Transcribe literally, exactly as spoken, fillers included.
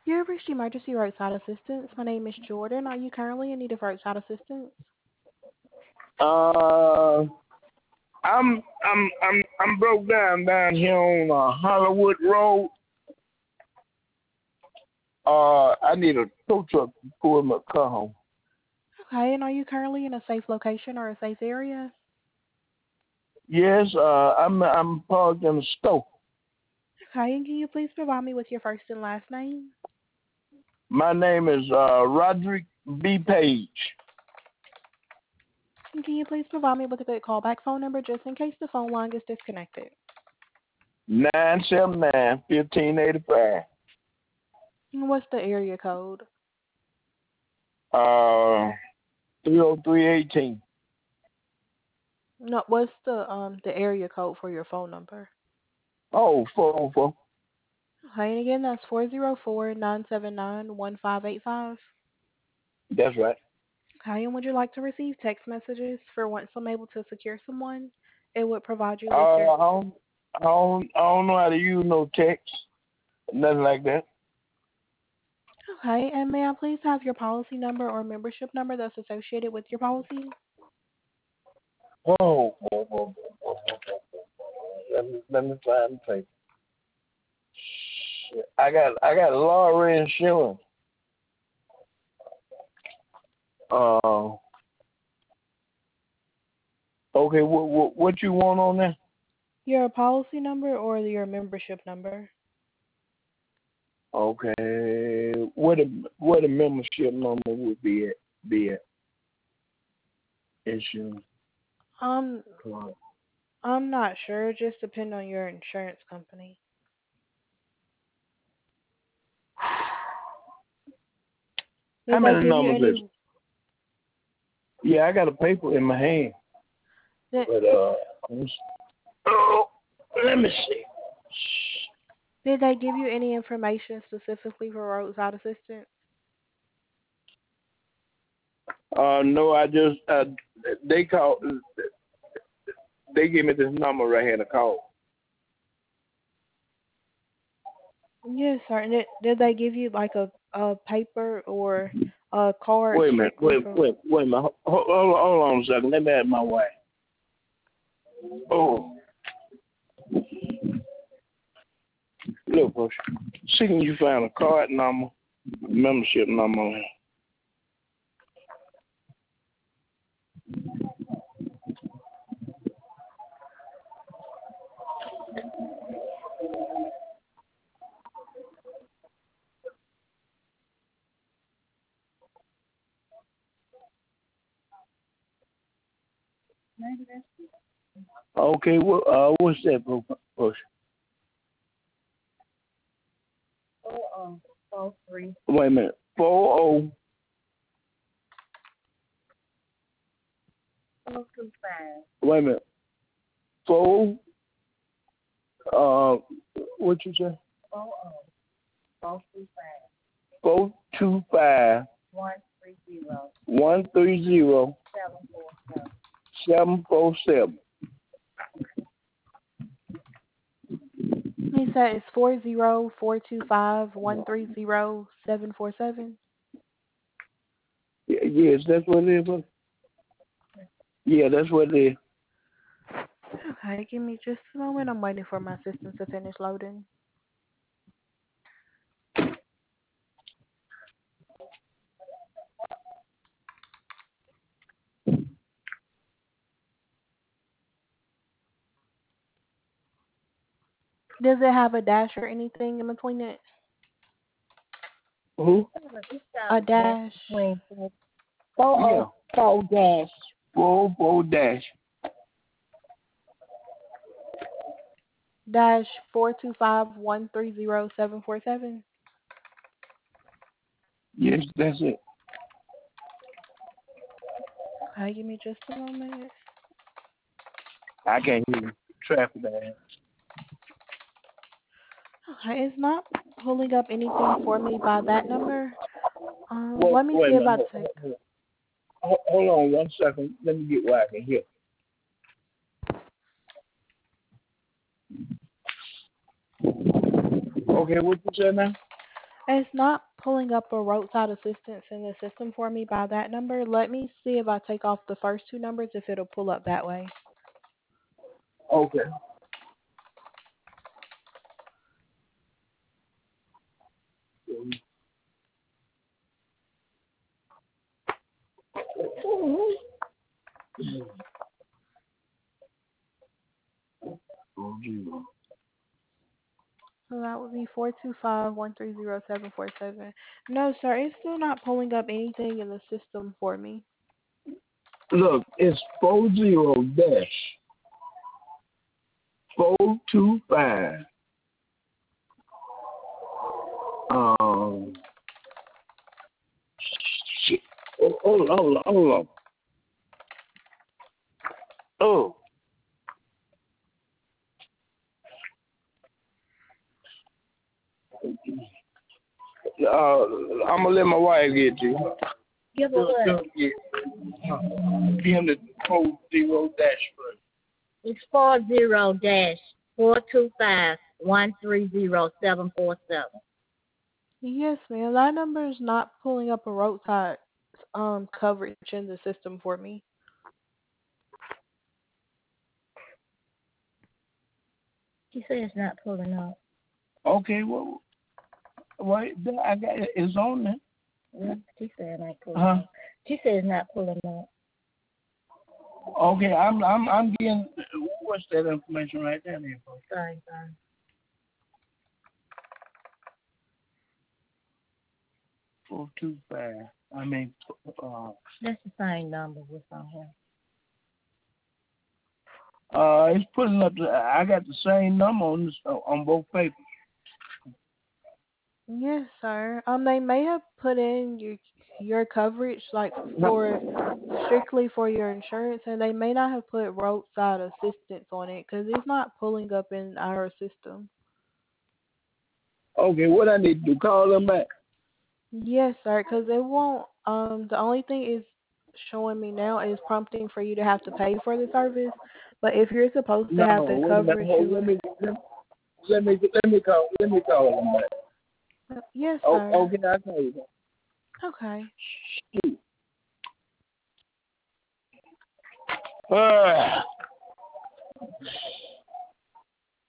You have reached Emergency Roadside Assistance. My name is Jordan. Are you currently in need of roadside assistance? Uh, I'm I'm I'm I'm broke down down here on uh, Hollywood Road. Uh, I need a tow truck to pull my car home. Okay, and are you currently in a safe location or a safe area? Yes, uh, I'm I'm parked in the store. Okay, and can you please provide me with your first and last name? My name is uh, Roderick B. Page. And can you please provide me with a good callback phone number just in case the phone line gets disconnected? Nine seven nine fifteen eighty five. And what's the area code? Uh, three oh three eighteen. No, what's the um the area code for your phone number? Oh, four oh four. Okay, and again, that's four zero four nine seven nine one five eight five. That's right. Okay, and would you like to receive text messages for once I'm able to secure someone? It would provide you Uh, with their. I don't, I don't, I don't know how to use no text, nothing like that. Okay, and may I please have your policy number or membership number that's associated with your policy? Oh, oh, oh, oh, oh, oh, let me let me find the paper. Shit. I got I got Laura insurance. Uh, okay, what what what you want on there? Your policy number or your membership number? Okay, what a what a membership number would be at be at insurance. Um, Come on. I'm not sure. It just depends on your insurance company. How Did they many give you numbers is? any? Yeah, I got a paper in my hand, Did, but uh, oh, let me see. did they give you any information specifically for roadside assistance? Uh, no, I just uh, they call they give me this number right here to call. Yes, sir. And did, did they give you like a a paper or a card Wait a minute, strictly wait, for? wait, wait a minute. Hold, hold, hold on a second. Let me ask my wife. Oh, look, Bush. See, can you find a card number, membership number on here? Okay, what uh, what's that, Bush? Wait a minute. Four oh. Wait a minute. Four. Uh, what you say? Four two five one three zero seven four seven. He said it's four zero four two five one three zero seven four seven. Yes, that's what it is. Bush? Yeah, that's what it is. Okay, give me just a moment. I'm waiting for my system to finish loading. Does it have a dash or anything in between it? Who? A dash Yeah. Four dash. Four four dash. dash four two five one three zero seven four seven. Yes, that's it. Okay, give me just a moment. I can't hear you. Traffic man. Okay, it's not pulling up anything for me by that number. Um, Well, let me wait see a if I minute. take. Hold, hold, hold on one second. Let me get where I can hear. Okay, what you said now? It's not pulling up a roadside assistance in the system for me by that number. Let me see if I take off the first two numbers if it'll pull up that way. Okay. Oh, gee. So that would be four two five one three zero seven four seven. No, sir, it's still not pulling up anything in the system for me. Look, it's four zero dash four two five. Um, shit. Oh, hold on, hold on, hold on. Oh. Uh, I'm gonna let my wife get you. Give her what? Give him the four zero dash first. It's four zero dash four two five one three zero seven four seven. Yes, ma'am. That number is not pulling up a roadside um coverage in the system for me. She said it's not pulling up. Okay, well, wait, I got it. It's on there. Yeah, she said it ain't pulling Huh? up. She said it's not pulling up. Okay, I'm I'm I'm getting what's that information right there, then, folks? Sorry, sorry. Four two five. I mean, uh, That's the same number what's on here. uh, it's putting up. The, I got the same number on this, on both papers. Yes, sir. Um, they may have put in your your coverage like for strictly for your insurance, and they may not have put roadside assistance on it because it's not pulling up in our system. Okay, what I need to do? Call them back. Yes, sir, because it won't. Um, the only thing is showing me now is prompting for you to have to pay for the service. But if you're supposed to No, have the wait a minute. coverage, Hold, you let me let, let me let me call let me call them back. would. Yes, Oh, sir. okay, I call you back. Okay. Ah.